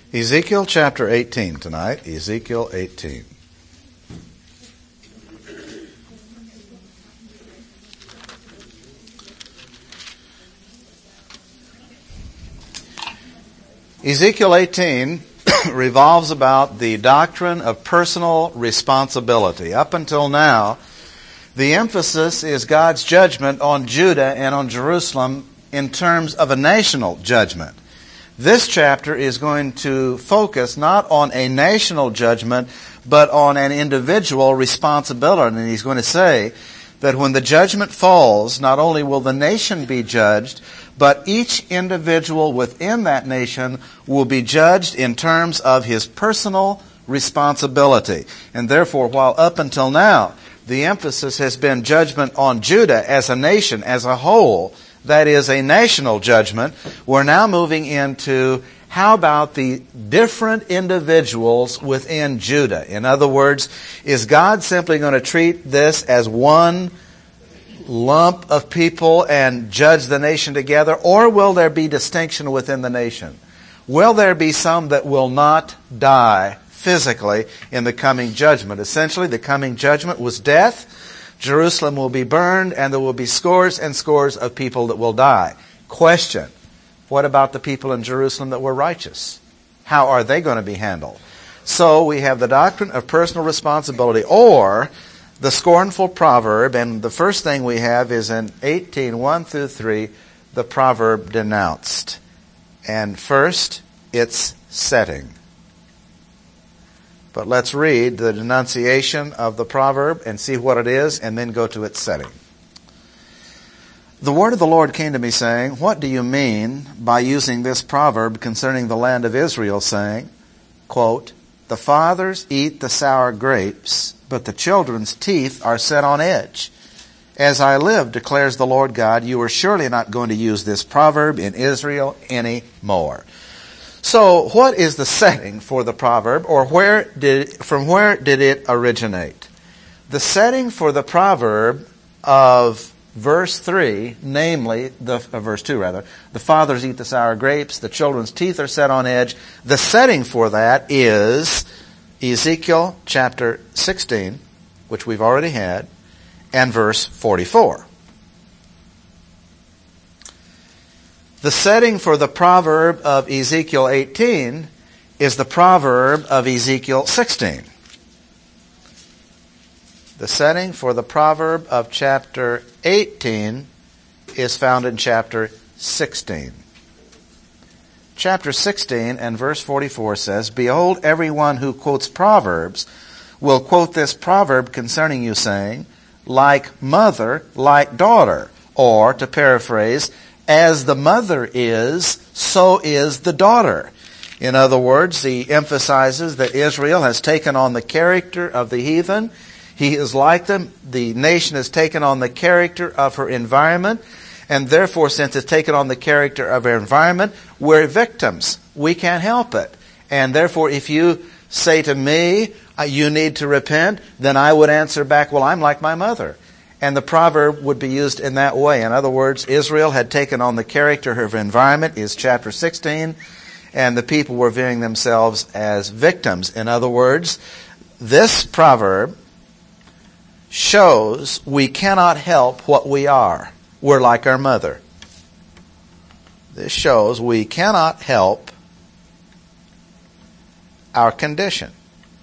Ezekiel chapter 18 tonight. Ezekiel 18. Ezekiel 18 revolves about the doctrine of personal responsibility. Up until now, the emphasis is God's judgment on Judah and on Jerusalem in terms of a national judgment. This chapter is going to focus not on a national judgment, but on an individual responsibility. And he's going to say that when the judgment falls, not only will the nation be judged, but each individual within that nation will be judged in terms of his personal responsibility. And therefore, while up until now, the emphasis has been judgment on Judah as a nation, as a whole, that is a national judgment, we're now moving into how about the different individuals within Judah? In other words, is God simply going to treat this as one lump of people and judge the nation together? Or will there be distinction within the nation? Will there be some that will not die physically in the coming judgment? Essentially, the coming judgment was death. Jerusalem will be burned, and there will be scores and scores of people that will die. Question: what about the people in Jerusalem that were righteous? How are they going to be handled? So we have the doctrine of personal responsibility, or the scornful proverb, and the first thing we have is in 18:1 through 3, the proverb denounced. And first, its setting. But let's read the denunciation of the proverb and see what it is, and then go to its setting. The word of the Lord came to me, saying, "What do you mean by using this proverb concerning the land of Israel, saying, quote, 'The fathers eat the sour grapes, but the children's teeth are set on edge'? As I live, declares the Lord God, you are surely not going to use this proverb in Israel any more." So, what is the setting for the proverb, or from where did it originate? The setting for the proverb of verse 3, namely, verse 2 rather, the fathers eat the sour grapes, the children's teeth are set on edge. The setting for that is Ezekiel chapter 16, which we've already had, and verse 44. The setting for the proverb of Ezekiel 18 is the proverb of Ezekiel 16. The setting for the proverb of chapter 18 is found in chapter 16. Chapter 16 and verse 44 says, "Behold, everyone who quotes Proverbs will quote this proverb concerning you, saying, like mother, like daughter." Or, to paraphrase, as the mother is, so is the daughter. In other words, he emphasizes that Israel has taken on the character of the heathen. He is like them. The nation has taken on the character of her environment. And therefore, since it's taken on the character of our environment, we're victims. We can't help it. And therefore, if you say to me, you need to repent, then I would answer back, well, I'm like my mother. And the proverb would be used in that way. In other words, Israel had taken on the character of her environment, is chapter 16, and the people were viewing themselves as victims. In other words, this proverb shows we cannot help what we are. We're like our mother. This shows we cannot help our condition.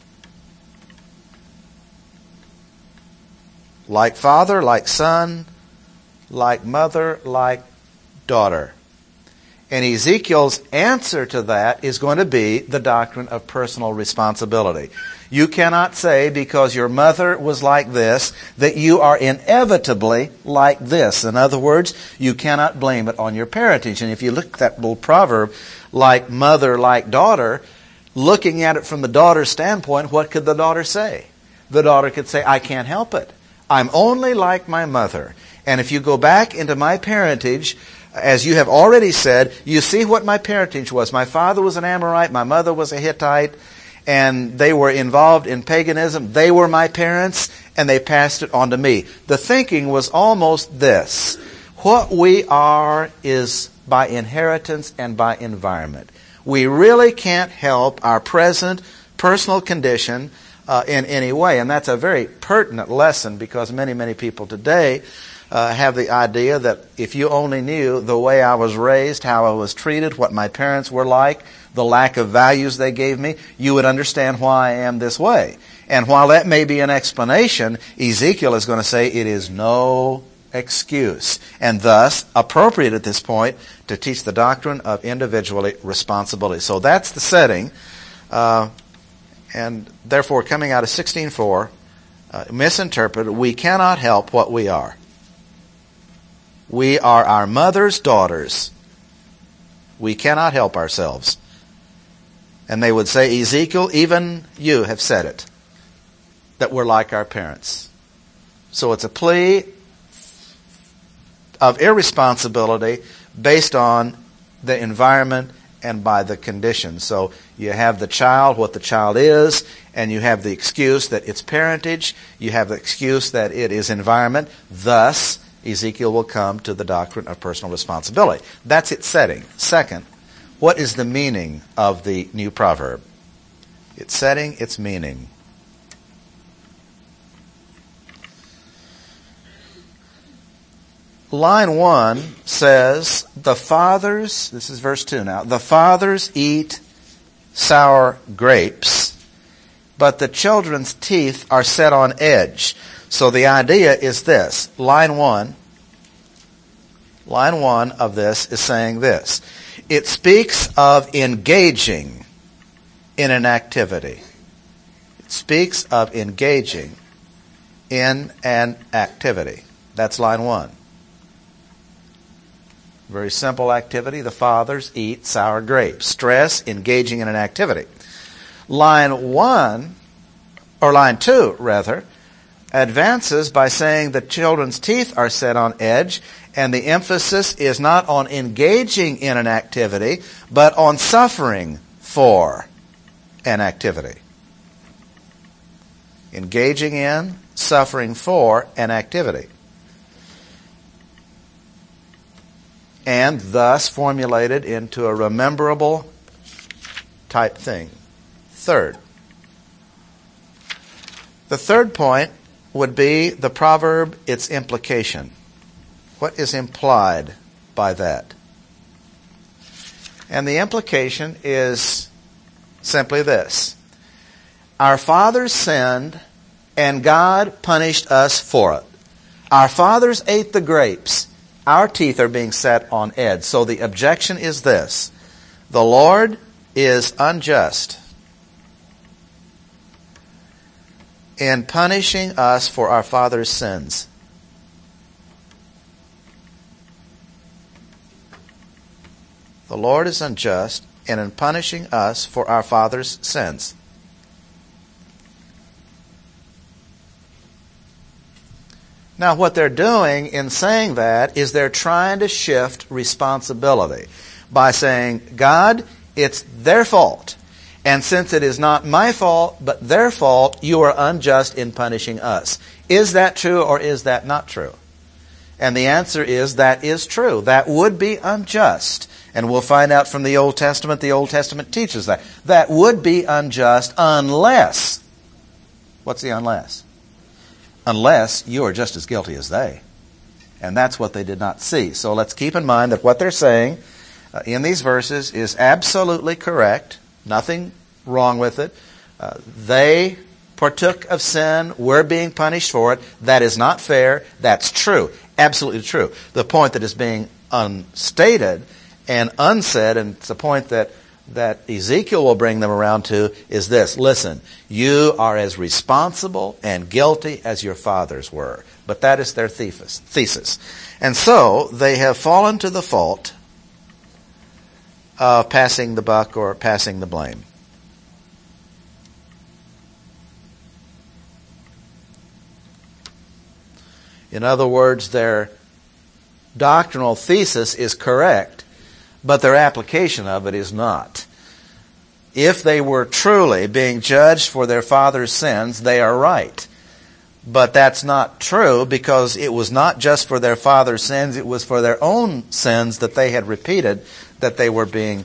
Like father, like son, like mother, like daughter. And Ezekiel's answer to that is going to be the doctrine of personal responsibility. You cannot say because your mother was like this that you are inevitably like this. In other words, you cannot blame it on your parentage. And if you look at that little proverb, like mother, like daughter, looking at it from the daughter's standpoint, what could the daughter say? The daughter could say, I can't help it. I'm only like my mother. And if you go back into my parentage, as you have already said, you see what my parentage was. My father was an Amorite, my mother was a Hittite, and they were involved in paganism. They were my parents, and they passed it on to me. The thinking was almost this: what we are is by inheritance and by environment. We really can't help our present personal condition in any way. And that's a very pertinent lesson, because many, many people today have the idea that if you only knew the way I was raised, how I was treated, what my parents were like, the lack of values they gave me, you would understand why I am this way. And while that may be an explanation, Ezekiel is going to say it is no excuse, and thus appropriate at this point to teach the doctrine of individual responsibility. So that's the setting, and therefore coming out of 16:4, misinterpreted, we cannot help what we are. We are our mother's daughters. We cannot help ourselves. And they would say, Ezekiel, even you have said it, that we're like our parents. So it's a plea of irresponsibility based on the environment and by the conditions. So you have the child, what the child is, and you have the excuse that it's parentage, you have the excuse that it is environment. Thus, Ezekiel will come to the doctrine of personal responsibility. That's its setting. Second, what is the meaning of the new proverb? Its setting, its meaning. Line 1 says, the fathers, this is verse 2 now, the fathers eat sour grapes, but the children's teeth are set on edge. So the idea is this. Line 1 of this is saying this. It speaks of engaging in an activity. It speaks of engaging in an activity. That's line 1. Very simple activity. The fathers eat sour grapes. Stress, engaging in an activity. Line 2 rather, advances by saying the children's teeth are set on edge, and the emphasis is not on engaging in an activity, but on suffering for an activity. Engaging in, suffering for an activity. And thus formulated into a rememberable type thing. Third. The third point would be the proverb, its implication. What is implied by that? And the implication is simply this. Our fathers sinned, and God punished us for it. Our fathers ate the grapes. Our teeth are being set on edge. So the objection is this. The Lord is unjust in punishing us for our fathers' sins. The Lord is unjust in punishing us for our fathers' sins. Now, what they're doing in saying that is they're trying to shift responsibility by saying, God, it's their fault. And since it is not my fault, but their fault, you are unjust in punishing us. Is that true or is that not true? And the answer is that is true. That would be unjust. And we'll find out from the Old Testament teaches that. That would be unjust unless, what's the unless? Unless you are just as guilty as they. And that's what they did not see. So let's keep in mind that what they're saying in these verses is absolutely correct. Nothing wrong with it. They partook of sin. We're being punished for it. That is not fair. That's true. Absolutely true. The point that is being unstated and unsaid, and it's the point that Ezekiel will bring them around to, is this. Listen, you are as responsible and guilty as your fathers were. But that is their thesis. And so they have fallen to the fault of passing the buck or passing the blame. In other words, their doctrinal thesis is correct, but their application of it is not. If they were truly being judged for their father's sins, they are right. But that's not true, because it was not just for their father's sins, it was for their own sins that they had repeated that they were being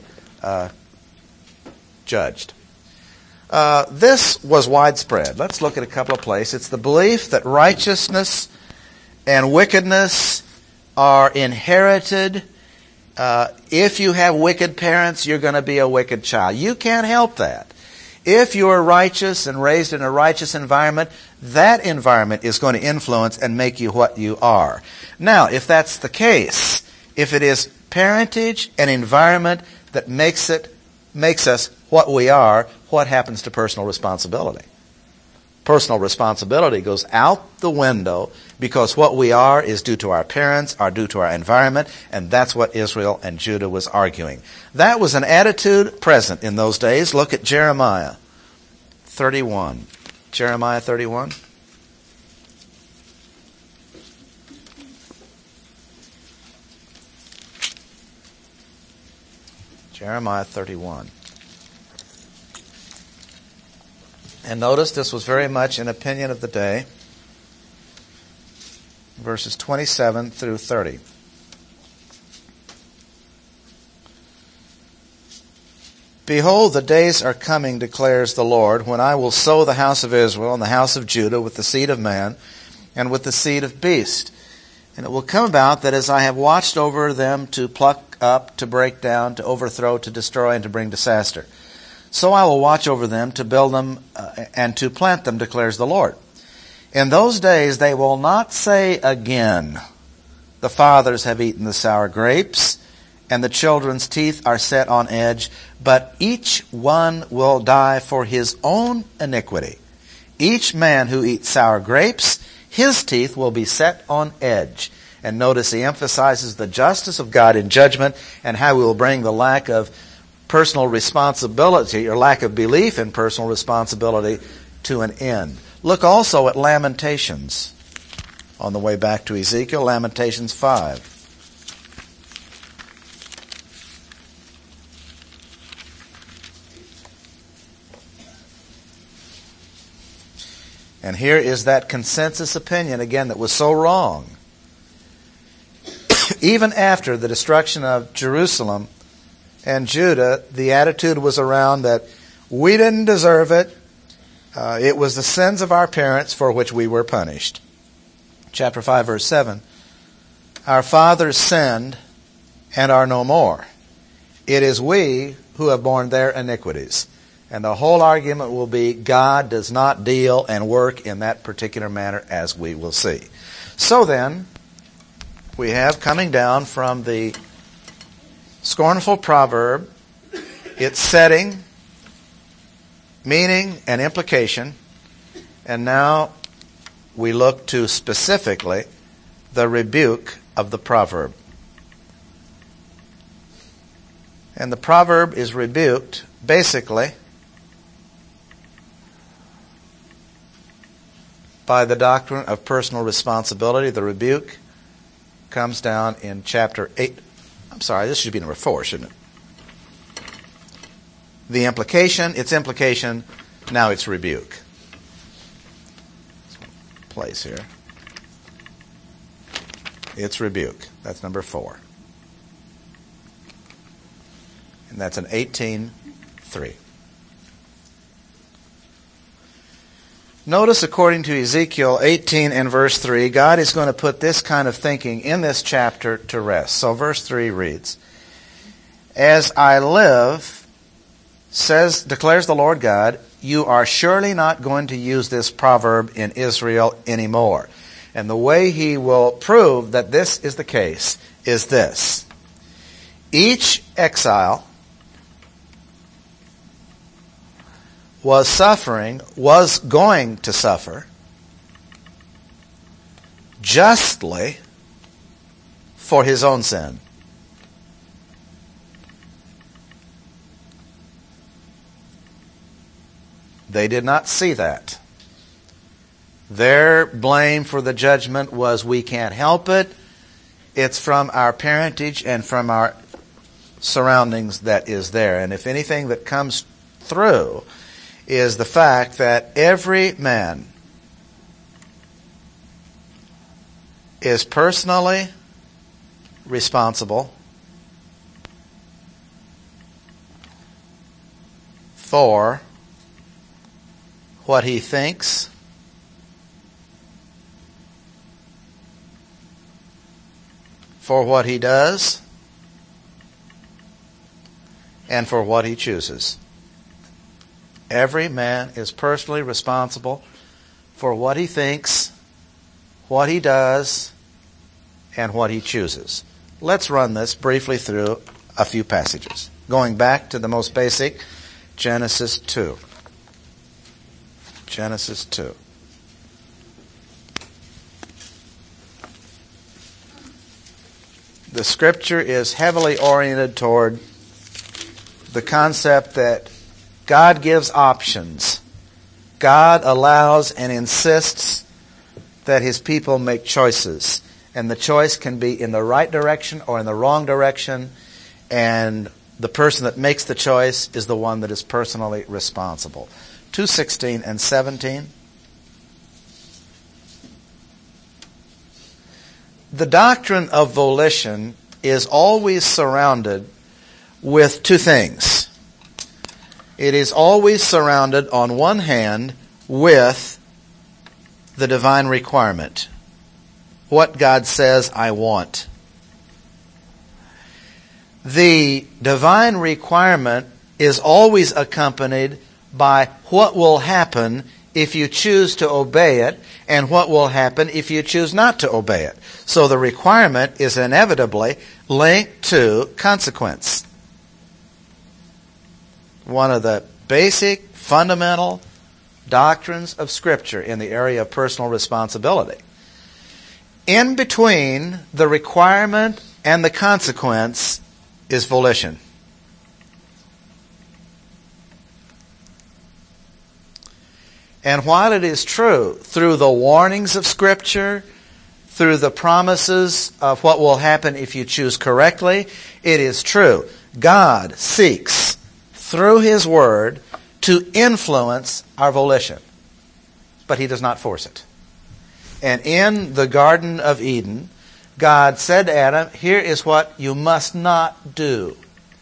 judged. This was widespread. Let's look at a couple of places. It's the belief that righteousness and wickedness are inherited. If you have wicked parents, you're going to be a wicked child. You can't help that. If you're righteous and raised in a righteous environment, that environment is going to influence and make you what you are. Now, if that's the case, if it is parentage and environment that makes us what we are, what happens to personal responsibility? Personal responsibility goes out the window, because what we are is due to our parents, are due to our environment, and that's what Israel and Judah was arguing. That was an attitude present in those days. Look at Jeremiah 31. Jeremiah 31. Jeremiah 31. And notice this was very much an opinion of the day. Verses 27 through 30. Behold, the days are coming, declares the Lord, when I will sow the house of Israel and the house of Judah with the seed of man and with the seed of beast. And it will come about that as I have watched over them to pluck up, to break down, to overthrow, to destroy, and to bring disaster, so I will watch over them to build them and to plant them, declares the Lord. In those days they will not say again, the fathers have eaten the sour grapes, and the children's teeth are set on edge, but each one will die for his own iniquity. Each man who eats sour grapes, his teeth will be set on edge. And notice he emphasizes the justice of God in judgment and how we will bring the lack of personal responsibility or lack of belief in personal responsibility to an end. Look also at Lamentations on the way back to Ezekiel, Lamentations 5. And here is that consensus opinion, again, that was so wrong. Even after the destruction of Jerusalem and Judah, the attitude was around that we didn't deserve it. It was the sins of our parents for which we were punished. Chapter 5, verse 7. Our fathers sinned and are no more. It is we who have borne their iniquities. And the whole argument will be God does not deal and work in that particular manner, as we will see. So then, we have coming down from the scornful proverb, its setting, meaning, and implication. And now we look to specifically the rebuke of the proverb. And the proverb is rebuked basically by the doctrine of personal responsibility. The rebuke comes down in chapter 8. I'm sorry, this should be number 4, shouldn't it? The implication, its implication, now its rebuke. Place here. Its rebuke. That's number 4. And that's in 18:3. Notice, according to Ezekiel 18 and verse 3, God is going to put this kind of thinking in this chapter to rest. So verse 3 reads, As I live, declares the Lord God, you are surely not going to use this proverb in Israel anymore. And the way he will prove that this is the case is this. Each exile was going to suffer justly for his own sin. They did not see that. Their blame for the judgment was, we can't help it. It's from our parentage and from our surroundings that is there. And if anything that comes through is the fact that every man is personally responsible for what he thinks, for what he does, and for what he chooses. Every man is personally responsible for what he thinks, what he does, and what he chooses. Let's run this briefly through a few passages. Going back to the most basic, Genesis 2. Genesis 2. The Scripture is heavily oriented toward the concept that God gives options. God allows and insists that His people make choices. And the choice can be in the right direction or in the wrong direction. And the person that makes the choice is the one that is personally responsible. 2:16 and 17. The doctrine of volition is always surrounded with two things. It is always surrounded, on one hand, with the divine requirement. What God says, I want. The divine requirement is always accompanied by what will happen if you choose to obey it, and what will happen if you choose not to obey it. So the requirement is inevitably linked to consequence. One of the basic, fundamental doctrines of Scripture in the area of personal responsibility. In between the requirement and the consequence is volition. And while it is true, through the warnings of Scripture, through the promises of what will happen if you choose correctly, it is true. God seeks, through His Word, to influence our volition. But He does not force it. And in the Garden of Eden, God said to Adam, here is what you must not do.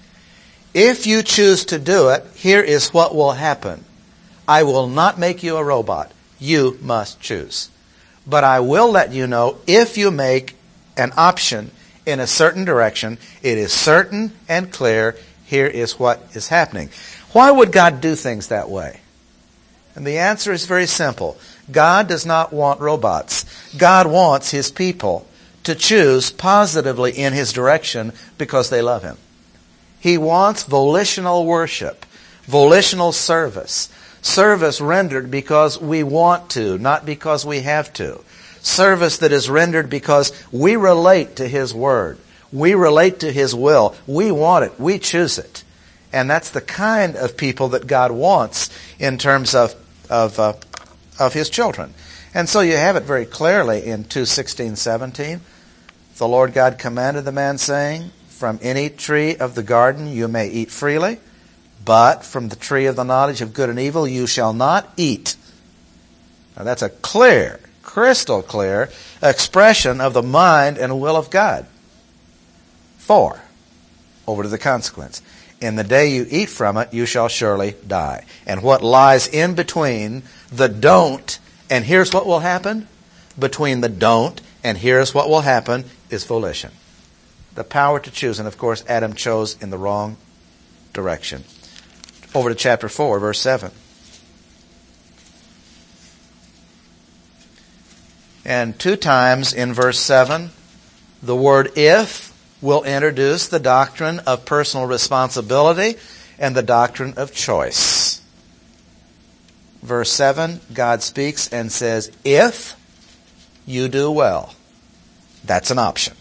If you choose to do it, here is what will happen. I will not make you a robot. You must choose. But I will let you know, if you make an option in a certain direction, it is certain and clear, here is what is happening. Why would God do things that way? And the answer is very simple. God does not want robots. God wants His people to choose positively in His direction because they love Him. He wants volitional worship, volitional service. Service rendered because we want to, not because we have to. Service that is rendered because we relate to His Word. We relate to His will. We want it. We choose it. And that's the kind of people that God wants in terms of His children. And so you have it very clearly in 2:16, 17. The Lord God commanded the man, saying, from any tree of the garden you may eat freely, but from the tree of the knowledge of good and evil you shall not eat. Now that's a clear, crystal clear expression of the mind and will of God. 4. Over to the consequence. In the day you eat from it, you shall surely die. And what lies in between the don't and here's what will happen? Between the don't and here's what will happen is volition. The power to choose. And of course, Adam chose in the wrong direction. Over to chapter 4, verse 7. And 2 times in verse 7, the word if will introduce the doctrine of personal responsibility and the doctrine of choice. Verse 7, God speaks and says, if you do well. That's an option.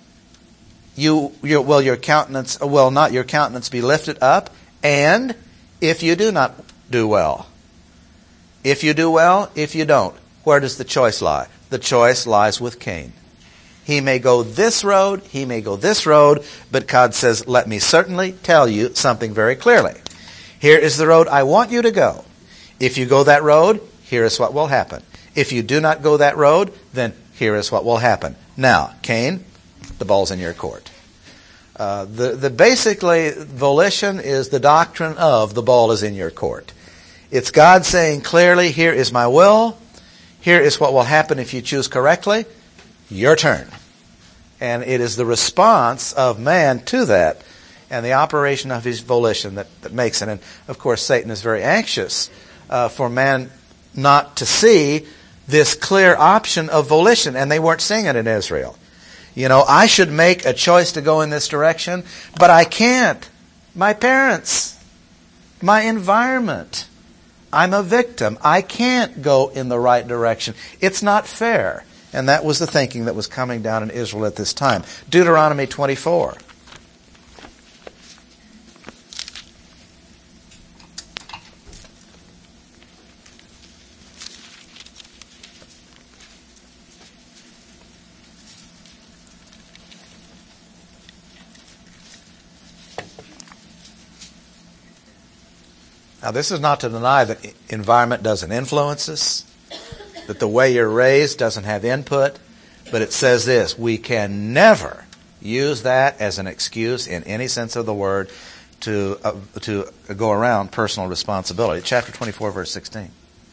Will your countenance, will not your countenance be lifted up? And if you do not do well. If you do well, if you don't. Where does the choice lie? The choice lies with Cain. He may go this road, he may go this road, but God says, let me certainly tell you something very clearly. Here is the road I want you to go. If you go that road, here is what will happen. If you do not go that road, then here is what will happen. Now, Cain, the ball's in your court. Basically, volition is the doctrine of the ball is in your court. It's God saying clearly, here is my will. Here is what will happen if you choose correctly. Your turn. And it is the response of man to that and the operation of his volition that makes it. And, of course, Satan is very anxious for man not to see this clear option of volition. And they weren't seeing it in Israel. You know, I should make a choice to go in this direction, but I can't. My parents, my environment, I'm a victim. I can't go in the right direction. It's not fair. And that was the thinking that was coming down in Israel at this time. Deuteronomy 24. Now, this is not to deny that environment doesn't influence us, that the way you're raised doesn't have input, but it says this: we can never use that as an excuse in any sense of the word to go around personal responsibility. Chapter 24, verse 16.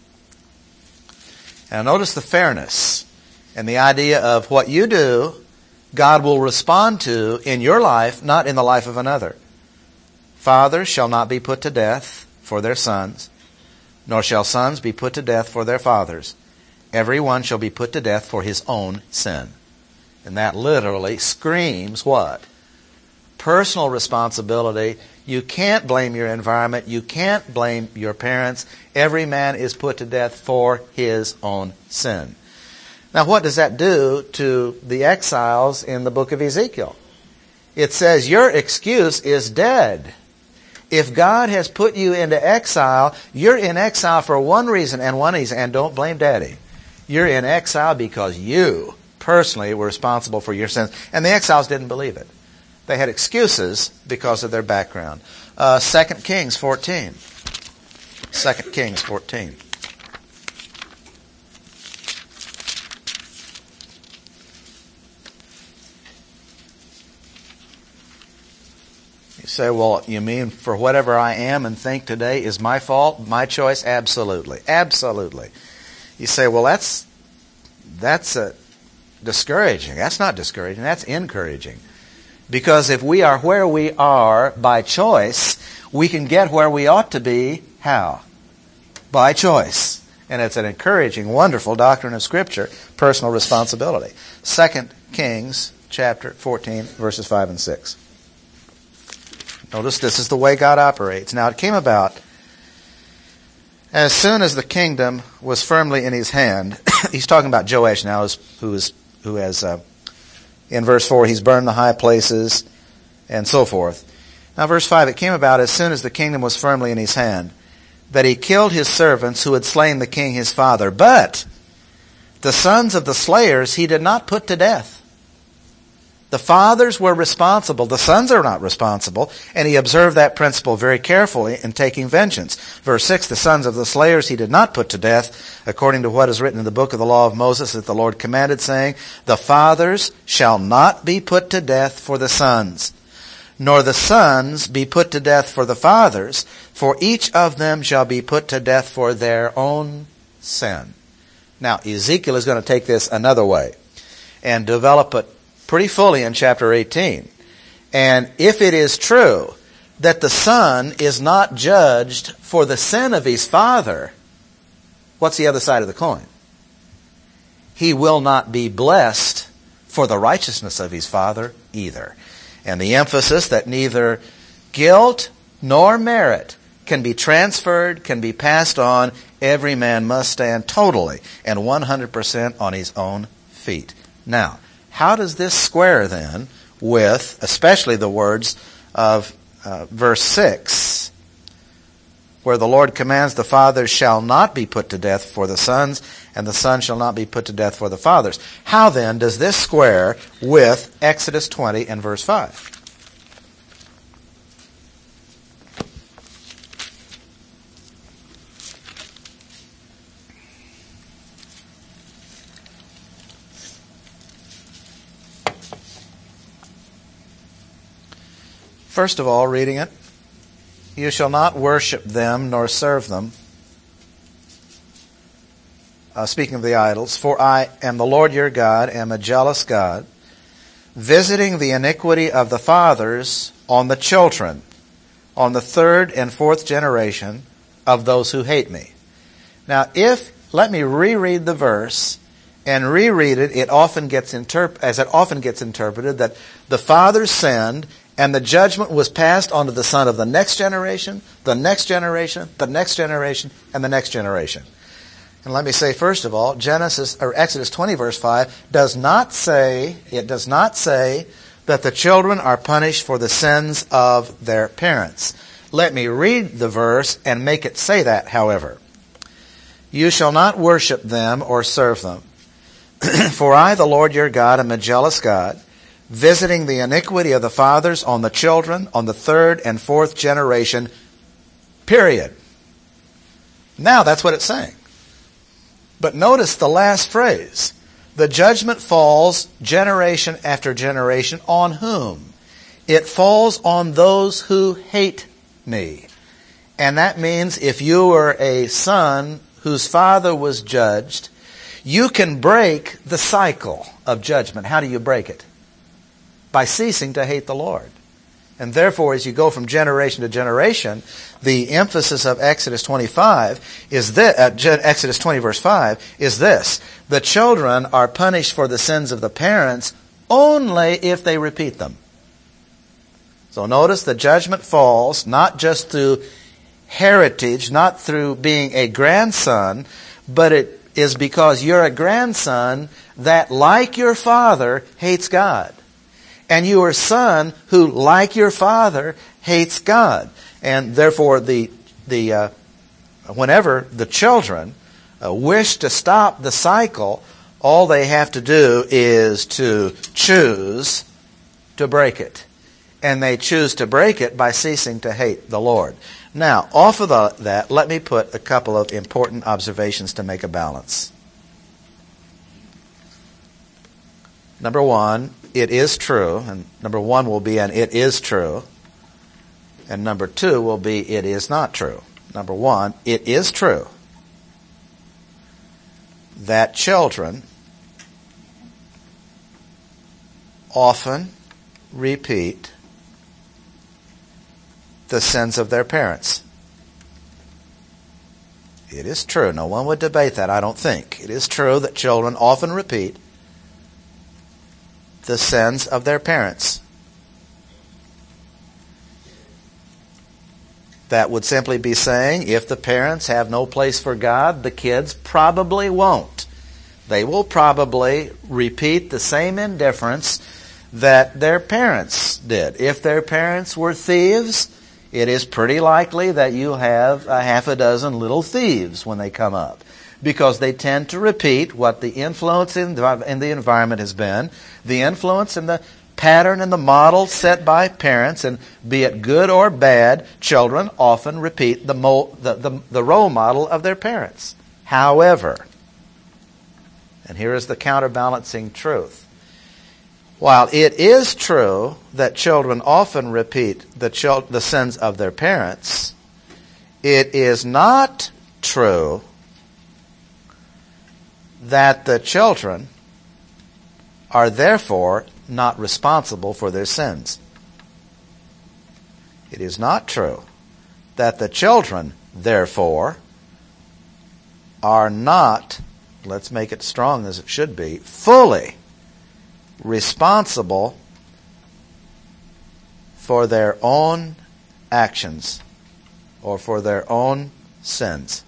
Now, notice the fairness and the idea of what you do, God will respond to in your life, not in the life of another. Fathers shall not be put to death for their sons, nor shall sons be put to death for their fathers. Every one shall be put to death for his own sin. And that literally screams what? Personal responsibility. You can't blame your environment. You can't blame your parents. Every man is put to death for his own sin. Now, what does that do to the exiles in the book of Ezekiel? It says your excuse is dead. If God has put you into exile, you're in exile for one reason and one reason, and don't blame Daddy. You're in exile because you personally were responsible for your sins. And the exiles didn't believe it. They had excuses because of their background. 2 Kings 14. 2 Kings 14. You say, well, you mean for whatever I am and think today is my fault, my choice? Absolutely. Absolutely. You say, well, that's discouraging. That's not discouraging. That's encouraging. Because if we are where we are by choice, we can get where we ought to be. How? By choice. And it's an encouraging, wonderful doctrine of Scripture, personal responsibility. 2 Kings chapter 14, verses 5 and 6. Notice this is the way God operates. Now it came about as soon as the kingdom was firmly in his hand. He's talking about Joash now, who has in verse 4, he's burned the high places and so forth. Now verse 5, it came about as soon as the kingdom was firmly in his hand that he killed his servants who had slain the king his father. But the sons of the slayers he did not put to death. The fathers were responsible. The sons are not responsible. And he observed that principle very carefully in taking vengeance. Verse 6, the sons of the slayers he did not put to death, according to what is written in the book of the law of Moses that the Lord commanded, saying, the fathers shall not be put to death for the sons, nor the sons be put to death for the fathers, for each of them shall be put to death for their own sin. Now, Ezekiel is going to take this another way and develop it pretty fully in chapter 18. And if it is true that the son is not judged for the sin of his father, what's the other side of the coin? He will not be blessed for the righteousness of his father either. And the emphasis that neither guilt nor merit can be transferred, can be passed on. Every man must stand totally and 100% on his own feet. Now, how does this square then with, especially the words of verse 6, where the Lord commands the fathers shall not be put to death for the sons, and the sons shall not be put to death for the fathers? How then does this square with Exodus 20 and verse 5? first of all, reading it, you shall not worship them nor serve them. Speaking of the idols, for I am the Lord your God, am a jealous God, visiting the iniquity of the fathers on the children, on the third and fourth generation of those who hate me. Now, let me reread the verse and reread it. As it often gets interpreted, that the fathers sinned and the judgment was passed on to the son of the next generation, the next generation, the next generation, and the next generation. And let me say, first of all, Exodus 20, verse 5, does not say that the children are punished for the sins of their parents. Let me read the verse and make it say that, however. You shall not worship them or serve them. For I, the Lord your God, am a jealous God, visiting the iniquity of the fathers on the children, on the third and fourth generation, period. Now that's what it's saying. But notice the last phrase. The judgment falls generation after generation on whom? It falls on those who hate me. And that means if you were a son whose father was judged, you can break the cycle of judgment. How do you break it? By ceasing to hate the Lord. And therefore, as you go from generation to generation, the emphasis of Exodus 25 is this, Exodus 20 verse 5 is this: the children are punished for the sins of the parents only if they repeat them. So notice the judgment falls not just through heritage, not through being a grandson, but it is because you're a grandson that, like your father, hates God. And you are a son who, like your father, hates God. And therefore, whenever the children wish to stop the cycle, all they have to do is to choose to break it. And they choose to break it by ceasing to hate the Lord. Now, off of that, let me put a couple of important observations to make a balance. Number one, it is true, and number one will be an it is true, and number two will be it is not true. Number one, it is true that children often repeat the sins of their parents. It is true. No one would debate that, I don't think. It is true that children often repeat the sins of their parents. That would simply be saying, if the parents have no place for God, the kids probably won't. They will probably repeat the same indifference that their parents did. If their parents were thieves, it is pretty likely that you have a half a dozen little thieves when they come up, because they tend to repeat what the influence in the environment has been, the influence and the pattern and the model set by parents, and be it good or bad, children often repeat the role model of their parents. However, and here is the counterbalancing truth, while it is true that children often repeat the sins of their parents, it is not true that the children are therefore not responsible for their sins. It is not true that the children, therefore, are not, let's make it strong as it should be, fully responsible for their own actions or for their own sins.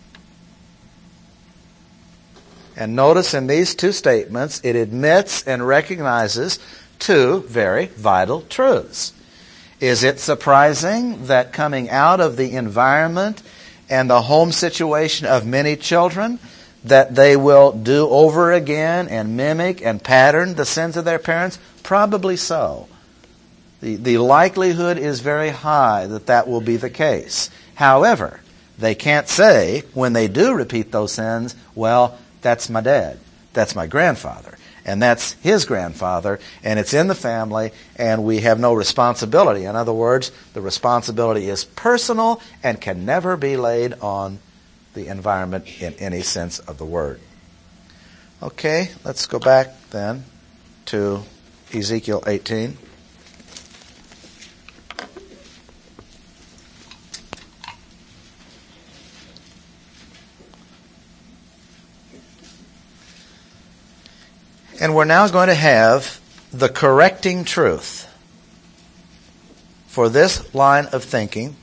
And notice in these two statements, it admits and recognizes two very vital truths. Is it surprising that coming out of the environment and the home situation of many children, that they will do over again and mimic and pattern the sins of their parents? Probably so. The likelihood is very high that that will be the case. However, they can't say when they do repeat those sins, well, that's my dad, that's my grandfather. and that's his grandfather, and it's in the family, and we have no responsibility. In other words, the responsibility is personal and can never be laid on the environment in any sense of the word. Okay, let's go back then to Ezekiel 18. And we're now going to have the correcting truth for this line of thinking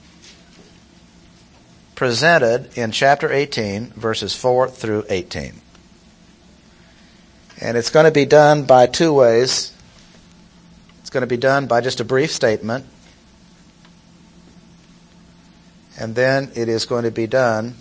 presented in chapter 18, verses 4 through 18. And it's going to be done by two ways. It's going to be done by just a brief statement, and then it is going to be done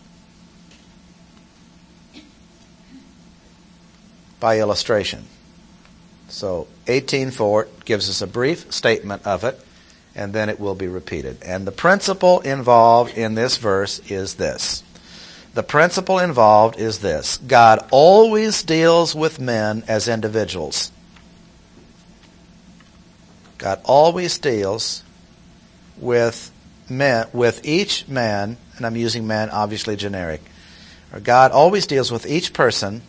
by illustration. So 18:4 gives us a brief statement of it, and then it will be repeated. And the principle involved in this verse is this. The principle involved is this. God always deals with men as individuals. God always deals with men, with each man, and I'm using man obviously generic. Or God always deals with each person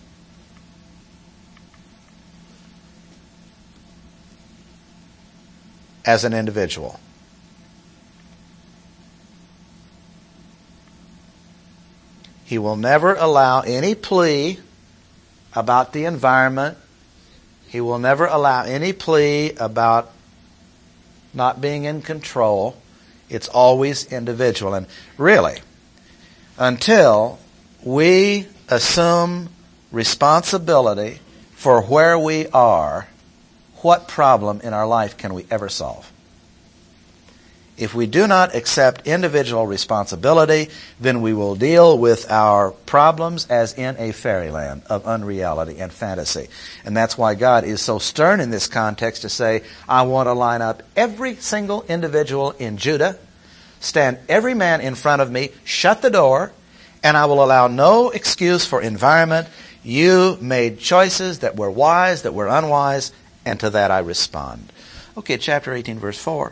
as an individual. He will never allow any plea about the environment. He will never allow any plea about not being in control. It's always individual. And really, until we assume responsibility for where we are, what problem in our life can we ever solve? If we do not accept individual responsibility, then we will deal with our problems as in a fairyland of unreality and fantasy. And that's why God is so stern in this context to say, I want to line up every single individual in Judah, stand every man in front of me, shut the door, and I will allow no excuse for environment. You made choices that were wise, that were unwise, and to that I respond. Okay, chapter 18, verse 4.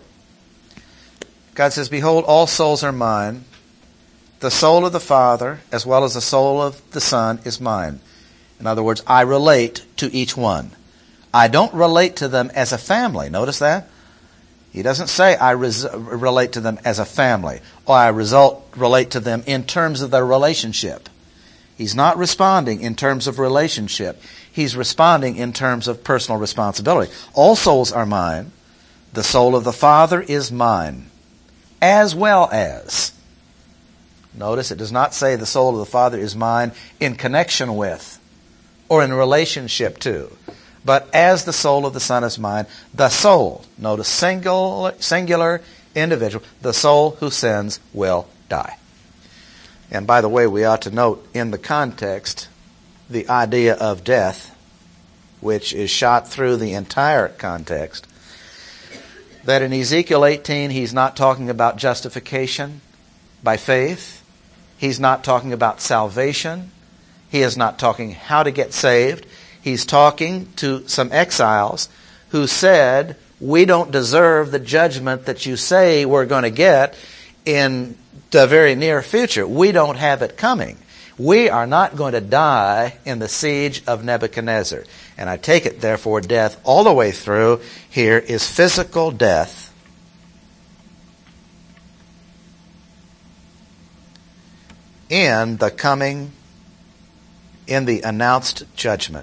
God says, Behold, all souls are mine. The soul of the Father, as well as the soul of the Son, is mine. In other words, I relate to each one. I don't relate to them as a family. Notice that? He doesn't say I relate to them as a family, or I relate to them in terms of their relationship. He's not responding in terms of relationship. He's responding in terms of personal responsibility. All souls are mine. The soul of the Father is mine. As well as. Notice it does not say the soul of the Father is mine in connection with or in relationship to, but as the soul of the Son is mine, the soul, notice singular individual, the soul who sins will die. And by the way, we ought to note in the context the idea of death, which is shot through the entire context, that in Ezekiel 18, he's not talking about justification by faith. He's not talking about salvation. He is not talking how to get saved. He's talking to some exiles who said, we don't deserve the judgment that you say we're going to get in the very near future. We don't have it coming. We are not going to die in the siege of Nebuchadnezzar. And I take it, therefore, death all the way through here is physical death. In the announced judgment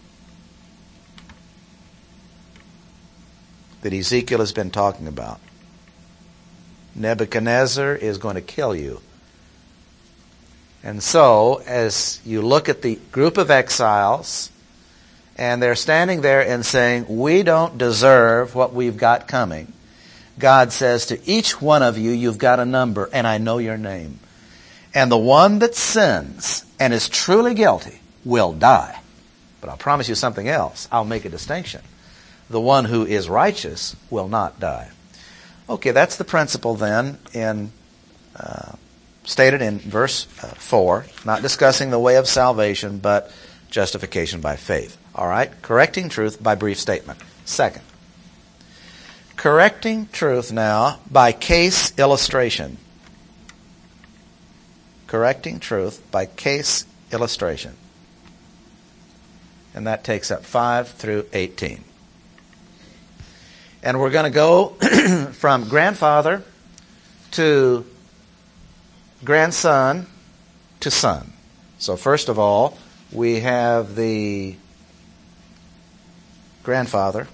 that Ezekiel has been talking about. Nebuchadnezzar is going to kill you. And so, as you look at the group of exiles, and they're standing there and saying, we don't deserve what we've got coming, God says to each one of you, you've got a number, and I know your name. And the one that sins and is truly guilty will die. But I'll promise you something else. I'll make a distinction. The one who is righteous will not die. Okay, that's the principle then stated in verse 4, not discussing the way of salvation, but justification by faith. All right? Correcting truth by brief statement. Second, correcting truth now by case illustration. Correcting truth by case illustration. And that takes up 5 through 18. And we're going to go from grandfather to grandson to son. So first of all, we have the grandfather.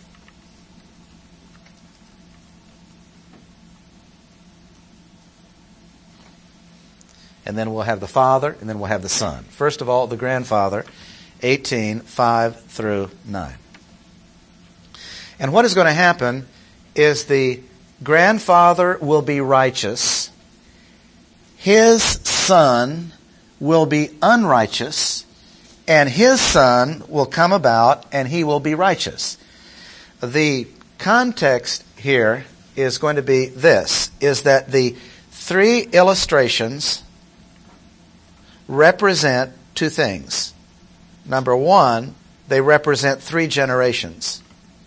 And then we'll have the father, and then we'll have the son. First of all, the grandfather, 18, 5 through 9. And what is going to happen is the grandfather will be righteous. His son will be unrighteous. And his son will come about and he will be righteous. The context here is going to be this, is that the three illustrations represent two things. Number one, they represent 3 generations.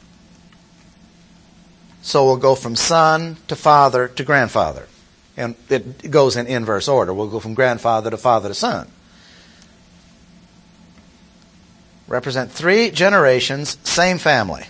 So we'll go from son to father to grandfather. And it goes in inverse order. We'll go from grandfather to father to son. Represent 3 generations, same family.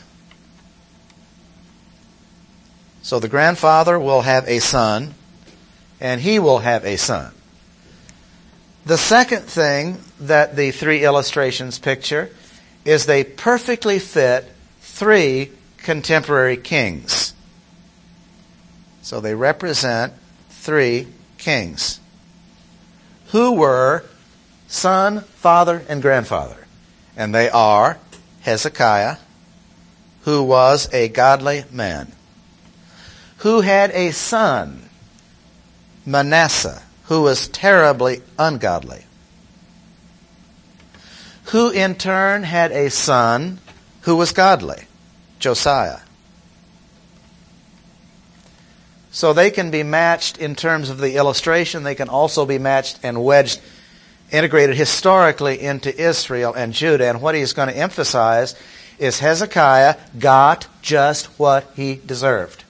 So the grandfather will have a son, and he will have a son. The second thing that the 3 illustrations picture is they perfectly fit 3 contemporary kings. So they represent 3 kings who were son, father, and grandfather. And they are Hezekiah, who was a godly man, who had a son, Manasseh, who was terribly ungodly, who in turn had a son who was godly, Josiah. So they can be matched in terms of the illustration. They can also be matched and wedged, integrated historically into Israel and Judah. And what he's going to emphasize is Hezekiah got just what he deserved.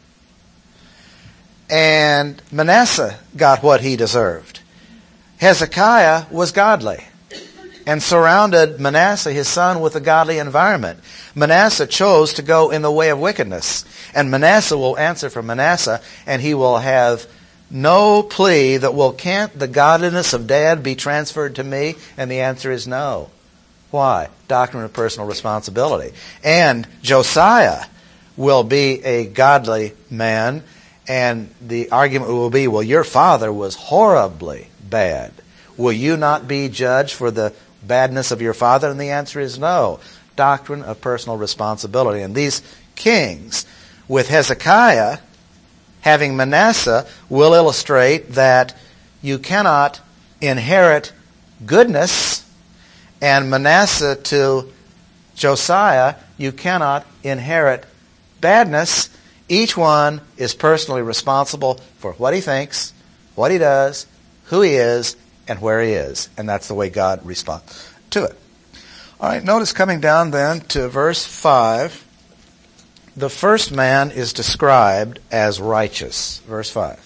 And Manasseh got what he deserved. Hezekiah was godly and surrounded Manasseh, his son, with a godly environment. Manasseh chose to go in the way of wickedness. And Manasseh will answer for Manasseh, and he will have no plea that, well, can't the godliness of Dad be transferred to me? And the answer is no. Why? Doctrine of personal responsibility. And Josiah will be a godly man, and the argument will be, well, your father was horribly bad. Will you not be judged for the badness of your father? And the answer is no. Doctrine of personal responsibility. And these kings, with Hezekiah having Manasseh, will illustrate that you cannot inherit goodness, and Manasseh to Josiah, you cannot inherit badness. Each one is personally responsible for what he thinks, what he does, who he is, and where he is. And that's the way God responds to it. All right, notice coming down then to verse 5, the first man is described as righteous. Verse 5.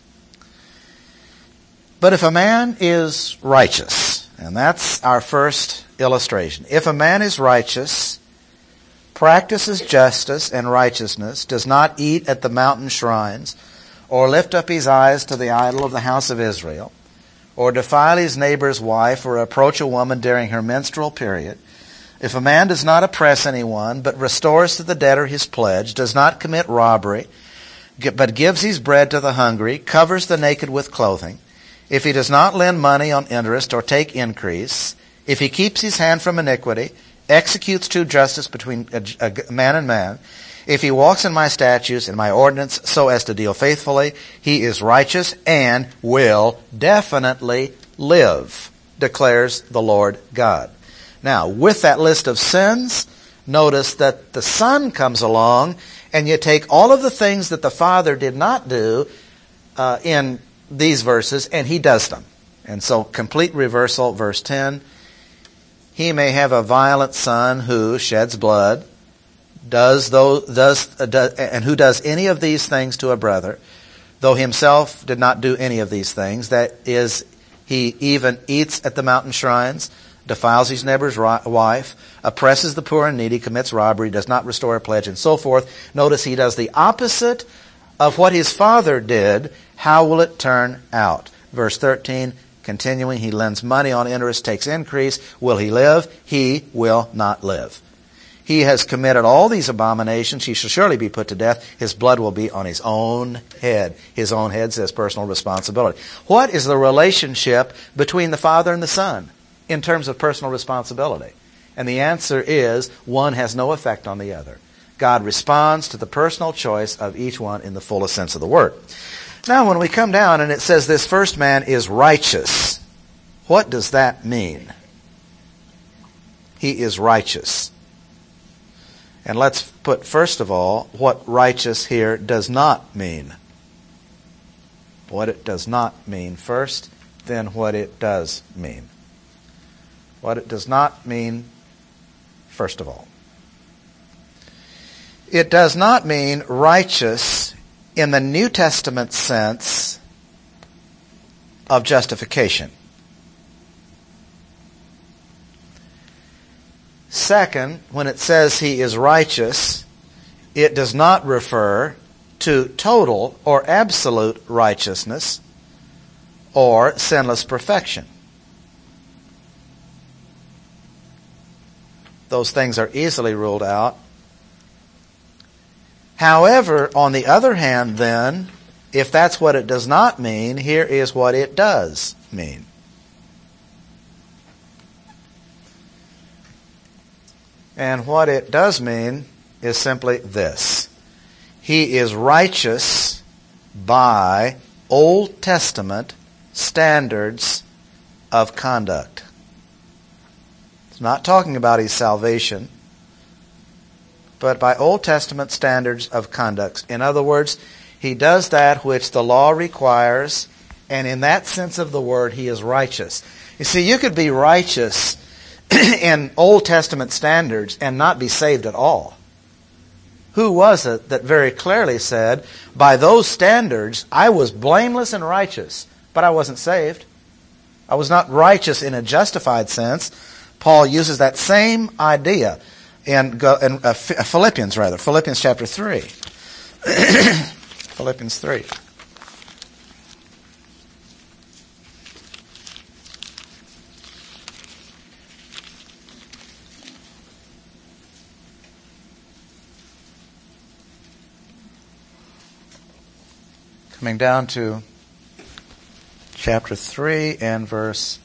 But if a man is righteous, and that's our first illustration. If a man is righteous, practices justice and righteousness, does not eat at the mountain shrines, or lift up his eyes to the idol of the house of Israel, or defile his neighbor's wife, or approach a woman during her menstrual period, if a man does not oppress anyone, but restores to the debtor his pledge, does not commit robbery, but gives his bread to the hungry, covers the naked with clothing, if he does not lend money on interest or take increase, if he keeps his hand from iniquity, executes true justice between a man and man, if he walks in my statutes and my ordinance so as to deal faithfully, he is righteous and will definitely live, declares the Lord God. Now, with that list of sins, notice that the Son comes along, and you take all of the things that the Father did not do in these verses, and he does them. And so, complete reversal, verse 10. he may have a violent son who sheds blood, and who does any of these things to a brother, though himself did not do any of these things. That is, he even eats at the mountain shrines, defiles his neighbor's wife, oppresses the poor and needy, commits robbery, does not restore a pledge, and so forth. Notice he does the opposite of what his father did. How will it turn out? Verse 13, continuing, he lends money on interest, takes increase. Will he live? He will not live. He has committed all these abominations. He shall surely be put to death. His blood will be on his own head. His own head says personal responsibility. What is the relationship between the Father and the Son in terms of personal responsibility? And the answer is one has no effect on the other. God responds to the personal choice of each one in the fullest sense of the word. Now, when we come down and it says this first man is righteous, what does that mean? He is righteous. And let's put, first of all, what righteous here does not mean. What it does not mean first, then what it does mean. What it does not mean, first of all. It does not mean righteous in the New Testament sense of justification. Second, when it says he is righteous, it does not refer to total or absolute righteousness or sinless perfection. Those things are easily ruled out. However, on the other hand, then, if that's what it does not mean, here is what it does mean. And what it does mean is simply this. He is righteous by Old Testament standards of conduct. It's not talking about his salvation, but by Old Testament standards of conduct. In other words, he does that which the law requires, and in that sense of the word, he is righteous. You see, you could be righteous in Old Testament standards and not be saved at all. Who was it that very clearly said, by those standards, I was blameless and righteous, but I wasn't saved? I was not righteous in a justified sense. Paul uses that same idea in Philippians chapter 3. Philippians 3. Coming down to chapter 3 and verse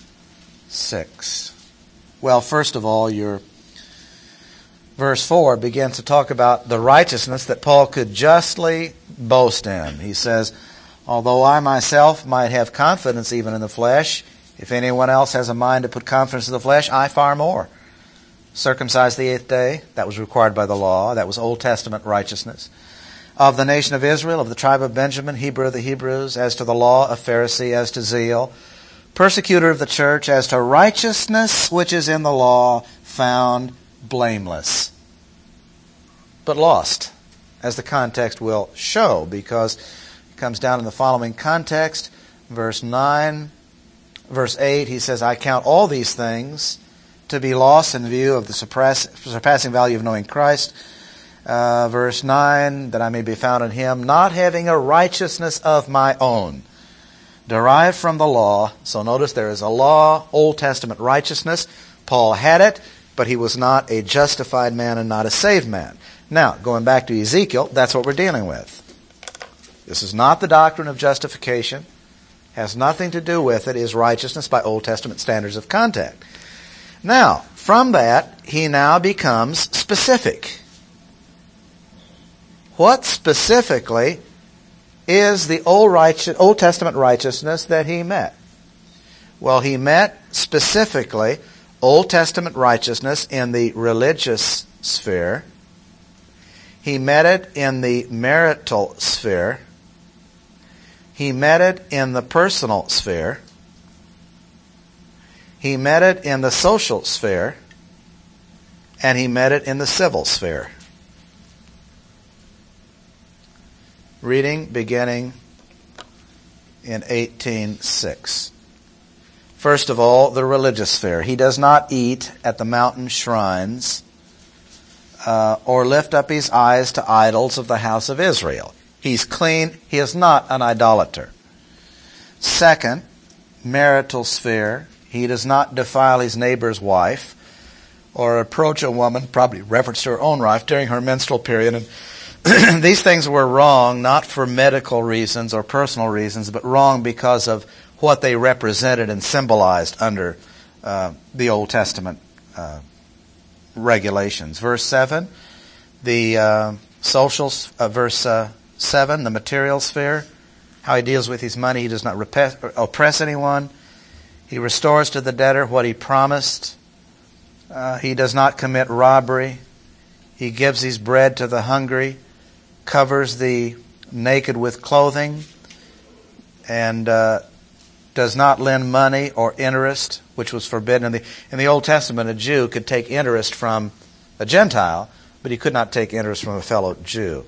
6. Well, first of all, your verse 4 begins to talk about the righteousness that Paul could justly boast in. He says, although I myself might have confidence even in the flesh, if anyone else has a mind to put confidence in the flesh, I far more. Circumcised the 8th day, that was required by the law. That was Old Testament righteousness. Of the nation of Israel, of the tribe of Benjamin, Hebrew of the Hebrews, as to the law, a Pharisee, as to zeal, persecutor of the church, as to righteousness which is in the law, found blameless. But lost, as the context will show, because it comes down in the following context. Verse 8, he says, I count all these things to be lost in view of the surpassing value of knowing Christ. Verse 9, that I may be found in him, not having a righteousness of my own, derived from the law. So notice there is a law, Old Testament righteousness. Paul had it, but he was not a justified man and not a saved man. Now, going back to Ezekiel, that's what we're dealing with. This is not the doctrine of justification. Has nothing to do with it. It is righteousness by Old Testament standards of conduct. Now, from that, he now becomes specific. What specifically is the Old Testament righteousness that he met? Well, he met specifically Old Testament righteousness in the religious sphere. He met it in the marital sphere. He met it in the personal sphere. He met it in the social sphere, and he met it in the civil sphere. Reading beginning in 18:6. First of all, the religious sphere. He does not eat at the mountain shrines or lift up his eyes to idols of the house of Israel. He's clean. He is not an idolater. Second, marital sphere. He does not defile his neighbor's wife or approach a woman, probably reference to her own wife, during her menstrual period. And these things were wrong, not for medical reasons or personal reasons, but wrong because of what they represented and symbolized under the Old Testament regulations. Verse 7, the verse 7, the material sphere, how he deals with his money. He does not oppress anyone. He restores to the debtor what he promised. He does not commit robbery. He gives his bread to the hungry, covers the naked with clothing, and does not lend money or interest, which was forbidden. In the Old Testament, a Jew could take interest from a Gentile, but he could not take interest from a fellow Jew.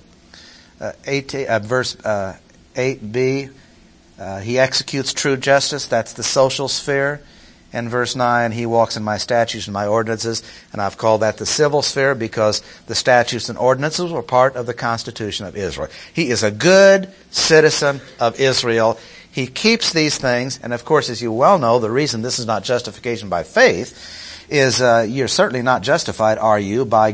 Verse 8b, he executes true justice. That's the social sphere. And verse 9, he walks in my statutes and my ordinances, and I've called that the civil sphere because the statutes and ordinances were part of the Constitution of Israel. He is a good citizen of Israel. He keeps these things, and of course, as you well know, the reason this is not justification by faith is you're certainly not justified, are you, by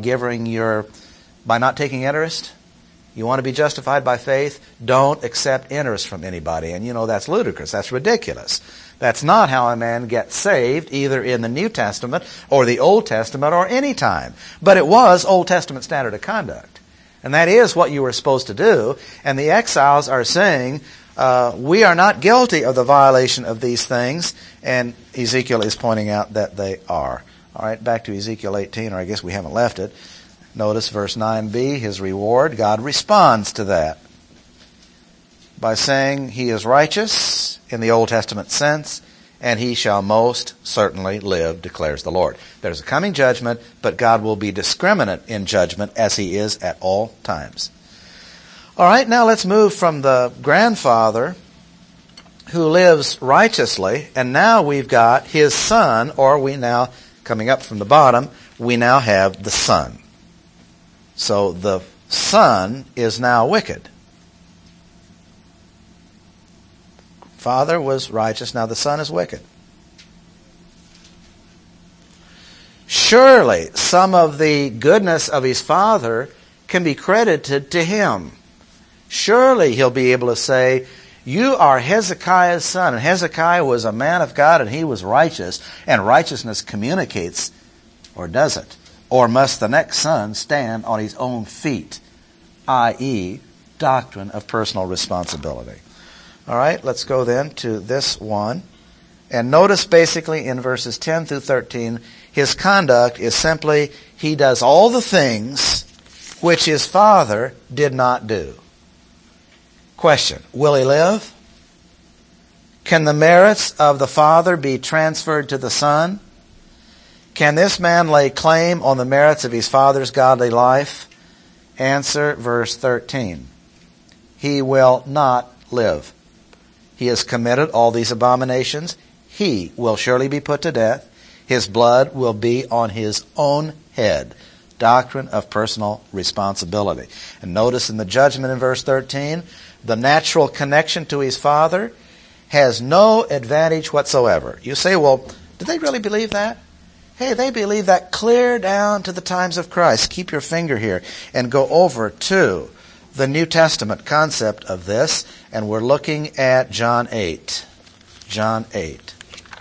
not taking interest? You want to be justified by faith? Don't accept interest from anybody. And you know that's ludicrous. That's ridiculous. That's not how a man gets saved, either in the New Testament or the Old Testament or any time. But it was Old Testament standard of conduct. And that is what you were supposed to do. And the exiles are saying, we are not guilty of the violation of these things. And Ezekiel is pointing out that they are. All right, back to Ezekiel 18, or I guess we haven't left it. Notice verse 9b, his reward. God responds to that by saying he is righteous in the Old Testament sense, and he shall most certainly live, declares the Lord. There's a coming judgment, but God will be discriminate in judgment as he is at all times. All right, now let's move from the grandfather who lives righteously, and now we've got his son, or we now, coming up from the bottom, we now have the son. So the son is now wicked. Father was righteous, now the son is wicked. Surely some of the goodness of his father can be credited to him. Surely he'll be able to say, you are Hezekiah's son, and Hezekiah was a man of God and he was righteous, and righteousness communicates, or does it? Or must the next son stand on his own feet, i.e., doctrine of personal responsibility. All right, let's go then to this one. And notice basically in verses 10 through 13, his conduct is simply, he does all the things which his father did not do. Question, will he live? Can the merits of the father be transferred to the son? Can this man lay claim on the merits of his father's godly life? Answer, verse 13. He will not live. He has committed all these abominations. He will surely be put to death. His blood will be on his own head. Doctrine of personal responsibility. And notice in the judgment in verse 13, the natural connection to his father has no advantage whatsoever. You say, well, did they really believe that? Hey, they believe that clear down to the times of Christ. Keep your finger here and go over to the New Testament concept of this, and we're looking at John 8. John 8.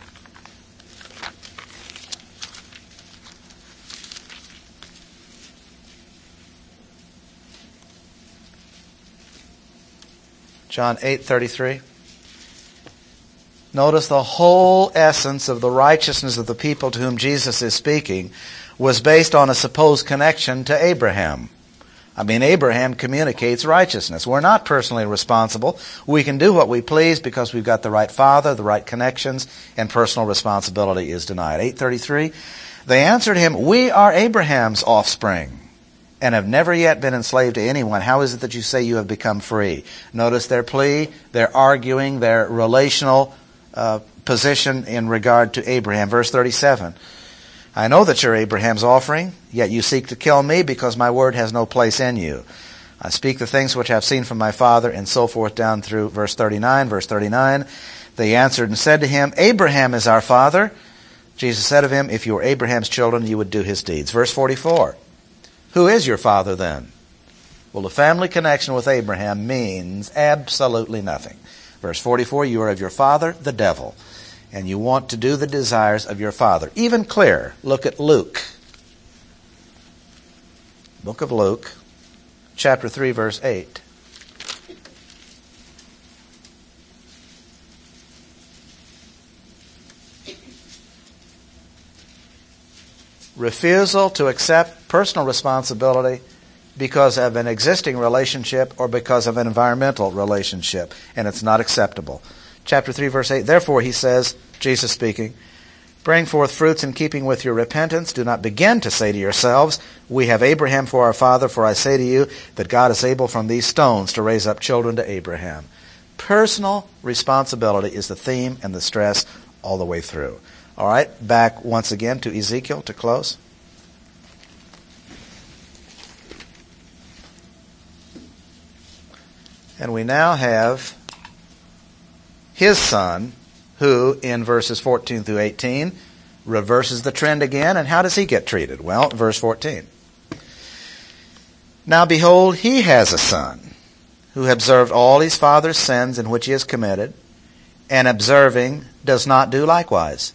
John 8:33. Notice the whole essence of the righteousness of the people to whom Jesus is speaking was based on a supposed connection to Abraham. I mean, Abraham communicates righteousness. We're not personally responsible. We can do what we please because we've got the right father, the right connections, and personal responsibility is denied. 8:33, they answered him, "We are Abraham's offspring and have never yet been enslaved to anyone. How is it that you say you have become free?" Notice their plea, their arguing, their relational position in regard to Abraham. Verse 37, "I know that you're Abraham's offering, yet you seek to kill me because my word has no place in you. I speak the things which I have seen from my father," and so forth down through verse 39. Verse 39, they answered and said to him, "Abraham is our father." Jesus said of him, "If you were Abraham's children, you would do his deeds." Verse 44, "Who is your father then?" Well, the family connection with Abraham means absolutely nothing. Verse 44, "You are of your father, the devil, and you want to do the desires of your father." Even clearer, look at Luke. Book of Luke, chapter 3, verse 8. Refusal to accept personal responsibility because of an existing relationship or because of an environmental relationship, and it's not acceptable. Chapter 3, verse 8, "Therefore," he says, Jesus speaking, "bring forth fruits in keeping with your repentance. Do not begin to say to yourselves, 'We have Abraham for our father,' for I say to you that God is able from these stones to raise up children to Abraham." Personal responsibility is the theme and the stress all the way through. All right, back once again to Ezekiel to close. And we now have his son, who in verses 14 through 18 reverses the trend again. And how does he get treated? Well, verse 14. "Now behold, he has a son who observed all his father's sins in which he has committed, and observing does not do likewise."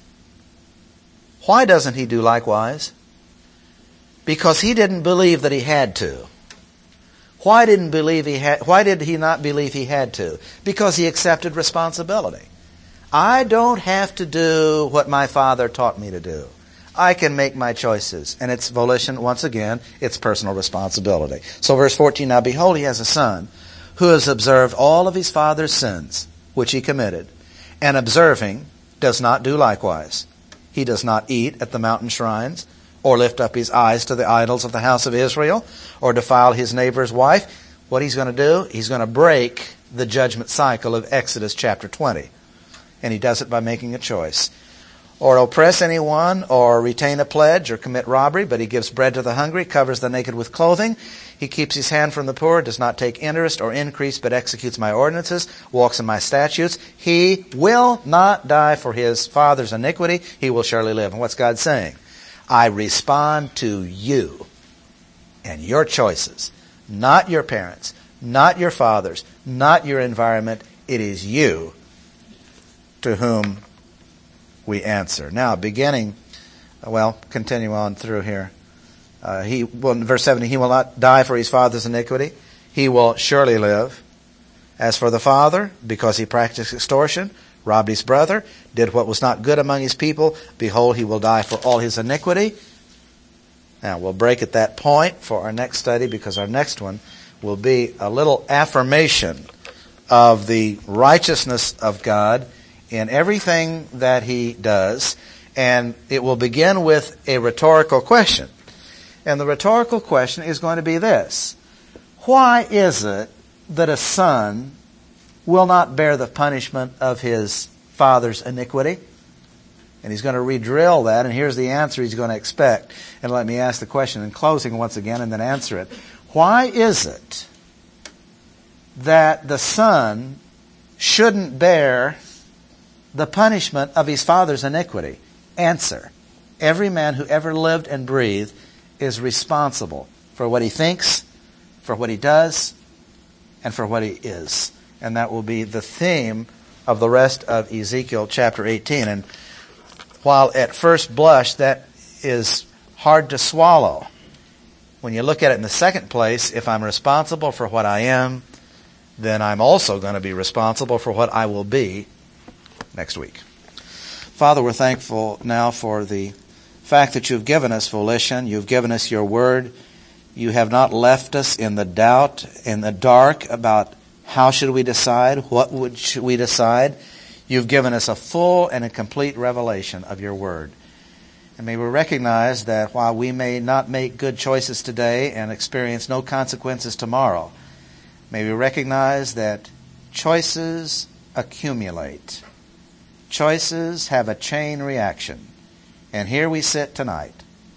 Why doesn't he do likewise? Because he didn't believe that he had to. Why did he not believe he had to? Because he accepted responsibility. I don't have to do what my father taught me to do. I can make my choices. And it's volition, once again, it's personal responsibility. So verse 14, "Now behold, he has a son who has observed all of his father's sins, which he committed, and observing does not do likewise. He does not eat at the mountain shrines, or lift up his eyes to the idols of the house of Israel, or defile his neighbor's wife." What he's going to do, he's going to break the judgment cycle of Exodus chapter 20. And he does it by making a choice. "Or oppress anyone, or retain a pledge, or commit robbery, but he gives bread to the hungry, covers the naked with clothing. He keeps his hand from the poor, does not take interest or increase, but executes my ordinances, walks in my statutes. He will not die for his father's iniquity. He will surely live." And what's God saying? I respond to you and your choices, not your parents, not your fathers, not your environment. It is you to whom we answer. Now, continue on through here. Verse 70, "He will not die for his father's iniquity. He will surely live. As for the father, because he practiced extortion, robbed his brother, did what was not good among his people, behold, he will die for all his iniquity." Now, we'll break at that point for our next study, because our next one will be a little affirmation of the righteousness of God in everything that he does. And it will begin with a rhetorical question. And the rhetorical question is going to be this: why is it that a son will not bear the punishment of his father's iniquity? And he's going to re-drill that, and here's the answer he's going to expect. And let me ask the question in closing once again and then answer it. Why is it that the son shouldn't bear the punishment of his father's iniquity? Answer: every man who ever lived and breathed is responsible for what he thinks, for what he does, and for what he is. And that will be the theme of the rest of Ezekiel chapter 18. And while at first blush that is hard to swallow, when you look at it in the second place, if I'm responsible for what I am, then I'm also going to be responsible for what I will be next week. Father, we're thankful now for the fact that you've given us volition, you've given us your word, You have not left us in the doubt, in the dark about how should we decide, should we decide. You've given us a full and a complete revelation of your word. And may we recognize that while we may not make good choices today and experience no consequences tomorrow, may we recognize that choices accumulate. Choices have a chain reaction. And here we sit tonight,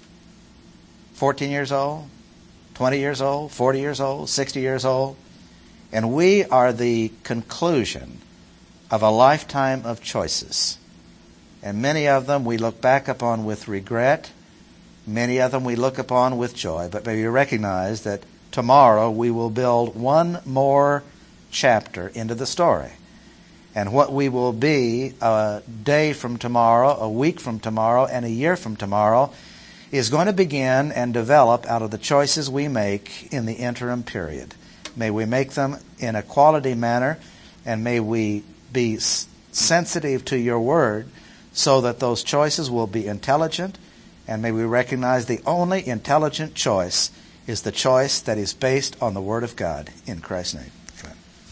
14 years old, 20 years old, 40 years old, 60 years old, and we are the conclusion of a lifetime of choices. And many of them we look back upon with regret. Many of them we look upon with joy. But may we recognize that tomorrow we will build one more chapter into the story. And what we will be a day from tomorrow, a week from tomorrow, and a year from tomorrow is going to begin and develop out of the choices we make in the interim period. May we make them in a quality manner, and may we be sensitive to your word so that those choices will be intelligent, and may we recognize the only intelligent choice is the choice that is based on the word of God. In Christ's name.